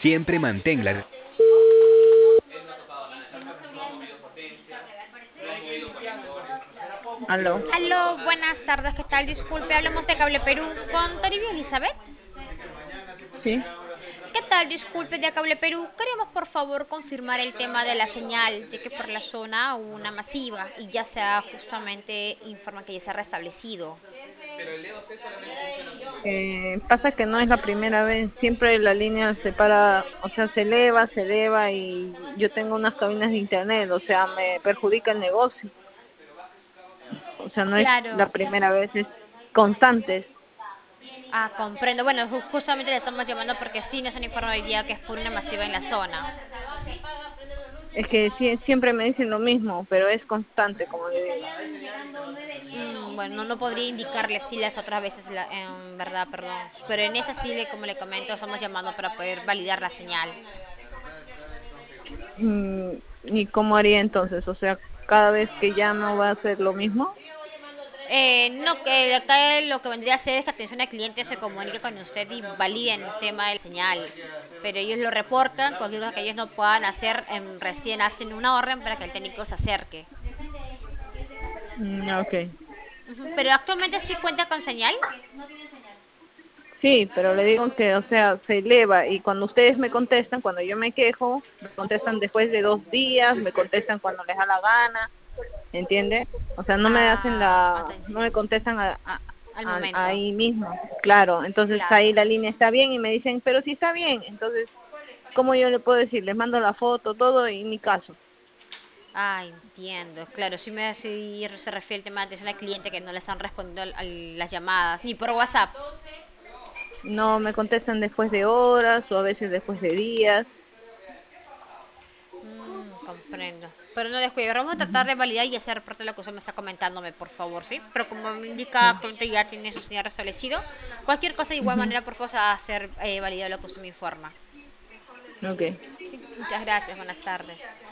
Siempre mantén la... Aló. Aló, buenas tardes, ¿qué tal? Disculpe, hablamos de Cable Perú con Toribio Elizabeth. Sí. ¿Qué tal? Disculpe, de Cable Perú. Queremos por favor confirmar el tema de la señal, ya que por la zona hubo una masiva y ya se ha justamente informa que ya se ha restablecido. Pasa que no es la primera vez, siempre la línea se para, o sea, se eleva y yo tengo unas cabinas de internet, o sea, me perjudica el negocio, o sea, no es la Claro. primera vez, es constante. Ah, comprendo. Bueno, justamente le estamos llamando porque sí nos han informado hoy día que es por una masiva en la zona. Es que siempre me dicen lo mismo, pero es constante, como le digo. Bueno, no podría indicarle si las otras veces, en verdad, perdón. Pero en esta sí, como le comento, estamos llamando para poder validar la señal. ¿Y cómo haría entonces? O sea, cada vez que llamo va a ser lo mismo. No, que acá lo que vendría a hacer es que atención al cliente se comunique con usted y validen el tema de la señal. Pero ellos lo reportan, cualquier cosa que ellos no puedan hacer, recién hacen una orden para que el técnico se acerque. Ok. Ujú. Pero actualmente sí cuenta con señal. Sí, pero le digo que, o sea, se eleva y cuando ustedes me contestan, cuando yo me quejo, me contestan después de 2 días, me contestan cuando les da la gana, ¿entiende? O sea, no me Atención. contestan Al momento. ahí mismo, claro. Entonces ahí Claro. la línea está bien y me dicen, pero sí está bien. Entonces, ¿cómo yo le puedo decir? Les mando la foto, todo y ni caso. Ah, entiendo. Claro, si se refiere al tema de atención al cliente que no le están respondiendo a las llamadas, ni por WhatsApp. No me contestan después de horas o a veces después de días. Comprendo. Pero no descuide, vamos a tratar de validar y hacer parte de lo que usted me está comentándome, por favor, ¿sí? Pero como me indica, Sí. actualmente ya tiene su señal restablecido. Cualquier cosa de igual Ujú. manera, por favor, se va a hacer validar lo que usted me informa. Ok. Sí, muchas gracias, buenas tardes.